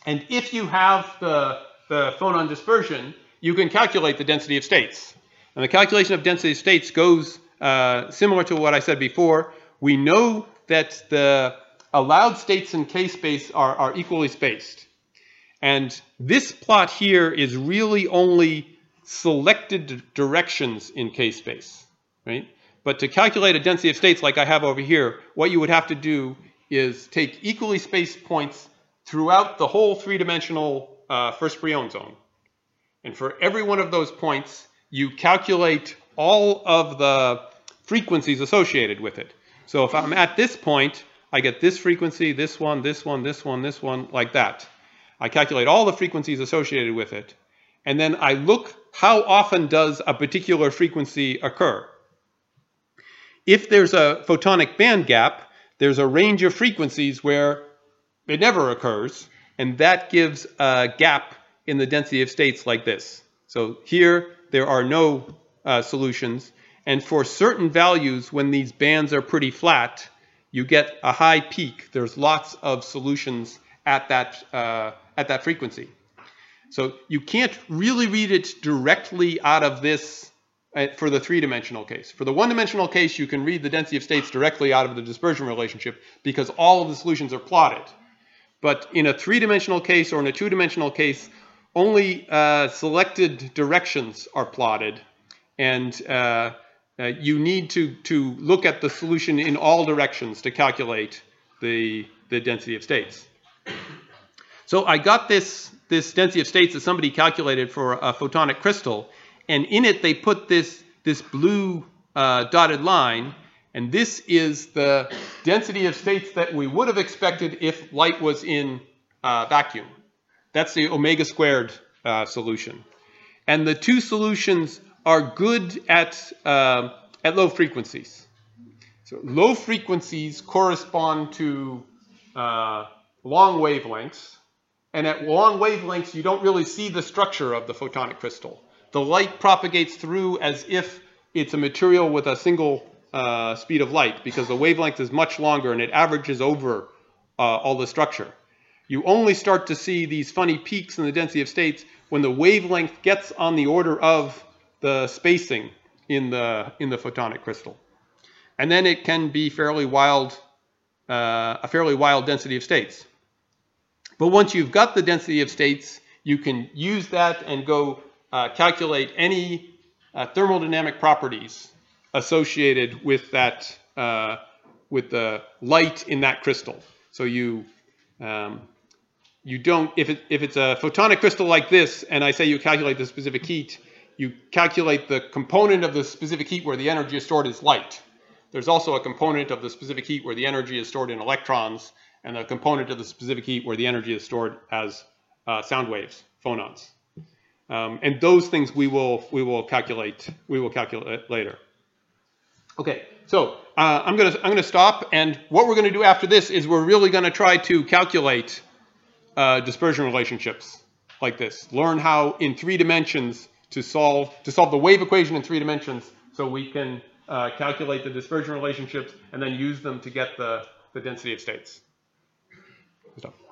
And if you have the phonon dispersion, you can calculate the density of states. And the calculation of density of states goes similar to what I said before. We know that the allowed states in K-space are equally spaced. And this plot here is really only selected directions in K-space, right? But to calculate a density of states like I have over here, what you would have to do is take equally spaced points throughout the whole three-dimensional first Brion zone. And for every one of those points, you calculate all of the frequencies associated with it. So if I'm at this point, I get this frequency, this one, this one, this one, this one, like that. I calculate all the frequencies associated with it. And then I look how often does a particular frequency occur. If there's a photonic band gap, there's a range of frequencies where it never occurs, and that gives a gap in the density of states like this. So here, there are no solutions, and for certain values, when these bands are pretty flat, you get a high peak. There's lots of solutions at that frequency. So you can't really read it directly out of this for the three-dimensional case. For the one-dimensional case, you can read the density of states directly out of the dispersion relationship because all of the solutions are plotted. But in a three-dimensional case or in a two-dimensional case, only selected directions are plotted. And you need to look at the solution in all directions to calculate the density of states. So I got this density of states that somebody calculated for a photonic crystal, and in it they put this blue dotted line, and this is the density of states that we would have expected if light was in vacuum. That's the omega squared solution. And the two solutions are good at low frequencies. So low frequencies correspond to long wavelengths. And at long wavelengths, you don't really see the structure of the photonic crystal. The light propagates through as if it's a material with a single speed of light, because the wavelength is much longer and it averages over all the structure. You only start to see these funny peaks in the density of states when the wavelength gets on the order of the spacing in the photonic crystal. And then it can be a fairly wild density of states. But once you've got the density of states, you can use that and go calculate any thermodynamic properties associated with that, with the light in that crystal. So you don't, if it's a photonic crystal like this, and I say you calculate the specific heat, you calculate the component of the specific heat where the energy is stored as light. There's also a component of the specific heat where the energy is stored in electrons, and a component of the specific heat where the energy is stored as sound waves, phonons. And those things we will calculate later. Okay, so I'm gonna stop, and what we're gonna do after this is we're really gonna try to calculate dispersion relationships like this. Learn how in 3 dimensions to solve the wave equation in 3 dimensions, so we can calculate the dispersion relationships and then use them to get the density of states. Stop.